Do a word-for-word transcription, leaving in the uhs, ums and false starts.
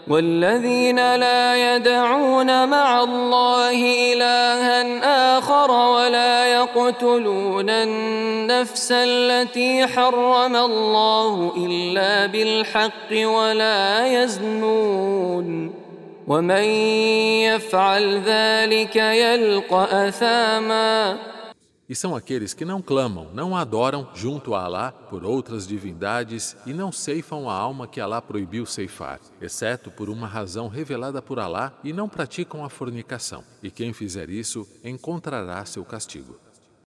والذين لا يدعون مع الله إلها آخر ولا يقتلون النفس التي حرم الله إلا بالحق ولا يزنون ومن يفعل ذلك يلقى أثاما. E são aqueles que não clamam, não adoram junto a Alá por outras divindades e não ceifam a alma que Alá proibiu ceifar, exceto por uma razão revelada por Alá, e não praticam a fornicação. E quem fizer isso encontrará seu castigo.